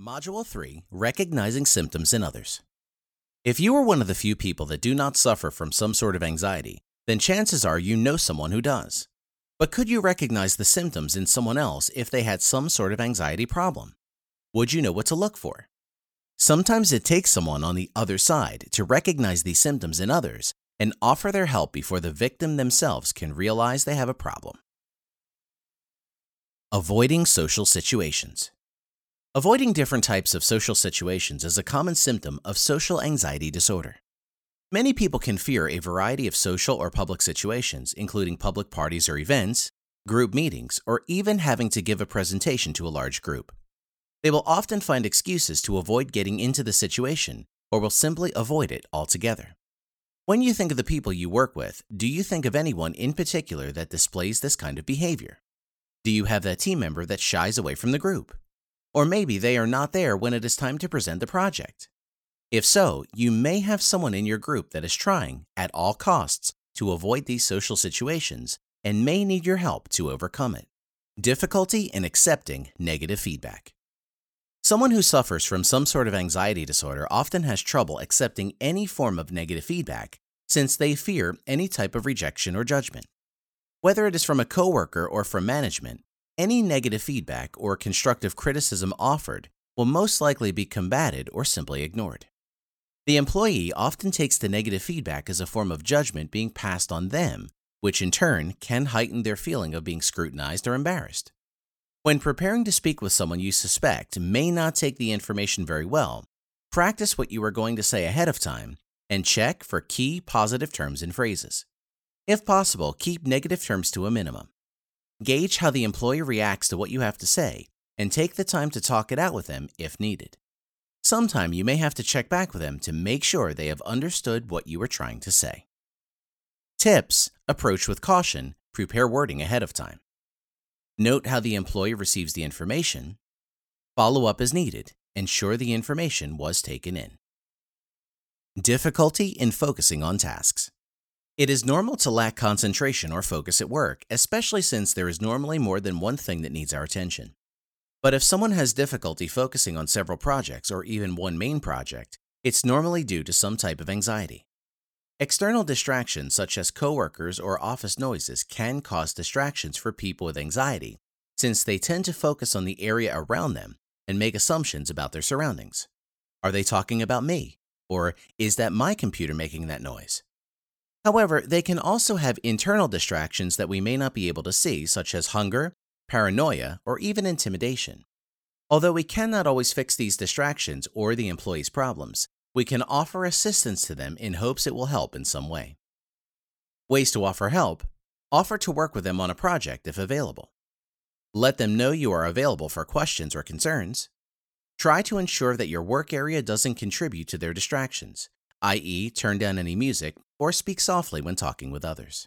Module 3, Recognizing Symptoms in Others. If you are one of the few people that do not suffer from some sort of anxiety, then chances are you know someone who does. But could you recognize the symptoms in someone else if they had some sort of anxiety problem? Would you know what to look for? Sometimes it takes someone on the other side to recognize these symptoms in others and offer their help before the victim themselves can realize they have a problem. Avoiding social situations. Avoiding different types of social situations is a common symptom of social anxiety disorder. Many people can fear a variety of social or public situations, including public parties or events, group meetings, or even having to give a presentation to a large group. They will often find excuses to avoid getting into the situation or will simply avoid it altogether. When you think of the people you work with, do you think of anyone in particular that displays this kind of behavior? Do you have that team member that shies away from the group? Or maybe they are not there when it is time to present the project. If so, you may have someone in your group that is trying, at all costs, to avoid these social situations and may need your help to overcome it. Difficulty in accepting negative feedback. Someone who suffers from some sort of anxiety disorder often has trouble accepting any form of negative feedback since they fear any type of rejection or judgment. Whether it is from a coworker or from management, any negative feedback or constructive criticism offered will most likely be combated or simply ignored. The employee often takes the negative feedback as a form of judgment being passed on them, which in turn can heighten their feeling of being scrutinized or embarrassed. When preparing to speak with someone you suspect may not take the information very well, practice what you are going to say ahead of time and check for key positive terms and phrases. If possible, keep negative terms to a minimum. Gauge how the employee reacts to what you have to say and take the time to talk it out with them if needed. Sometime you may have to check back with them to make sure they have understood what you were trying to say. Tips: approach with caution, prepare wording ahead of time. Note how the employee receives the information. Follow up as needed. Ensure the information was taken in. Difficulty in focusing on tasks. It is normal to lack concentration or focus at work, especially since there is normally more than one thing that needs our attention. But if someone has difficulty focusing on several projects or even one main project, it's normally due to some type of anxiety. External distractions such as coworkers or office noises can cause distractions for people with anxiety, since they tend to focus on the area around them and make assumptions about their surroundings. Are they talking about me? Or is that my computer making that noise? However, they can also have internal distractions that we may not be able to see, such as hunger, paranoia, or even intimidation. Although we cannot always fix these distractions or the employee's problems, we can offer assistance to them in hopes it will help in some way. Ways to offer help: offer to work with them on a project if available. Let them know you are available for questions or concerns. Try to ensure that your work area doesn't contribute to their distractions, i.e., turn down any music or speak softly when talking with others.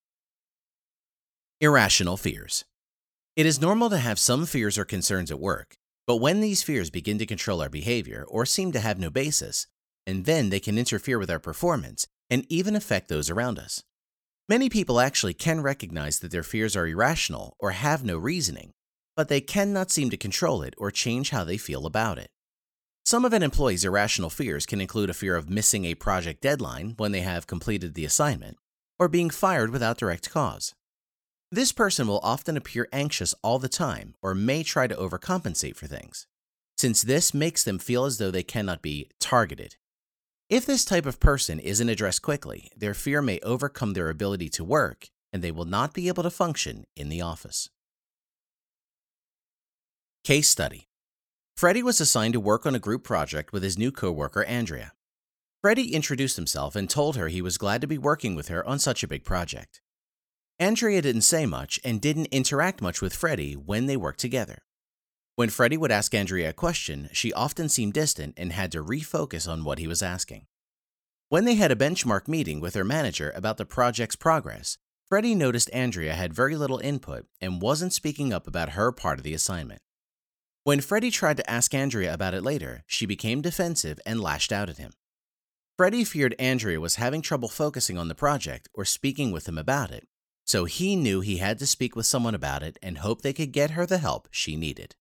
Irrational fears. It is normal to have some fears or concerns at work, but when these fears begin to control our behavior or seem to have no basis, and then they can interfere with our performance and even affect those around us. Many people actually can recognize that their fears are irrational or have no reasoning, but they cannot seem to control it or change how they feel about it. Some of an employee's irrational fears can include a fear of missing a project deadline when they have completed the assignment, or being fired without direct cause. This person will often appear anxious all the time or may try to overcompensate for things, since this makes them feel as though they cannot be targeted. If this type of person isn't addressed quickly, their fear may overcome their ability to work and they will not be able to function in the office. Case study. Freddie was assigned to work on a group project with his new coworker, Andrea. Freddie introduced himself and told her he was glad to be working with her on such a big project. Andrea didn't say much and didn't interact much with Freddie when they worked together. When Freddie would ask Andrea a question, she often seemed distant and had to refocus on what he was asking. When they had a benchmark meeting with her manager about the project's progress, Freddie noticed Andrea had very little input and wasn't speaking up about her part of the assignment. When Freddie tried to ask Andrea about it later, she became defensive and lashed out at him. Freddie feared Andrea was having trouble focusing on the project or speaking with him about it, so he knew he had to speak with someone about it and hope they could get her the help she needed.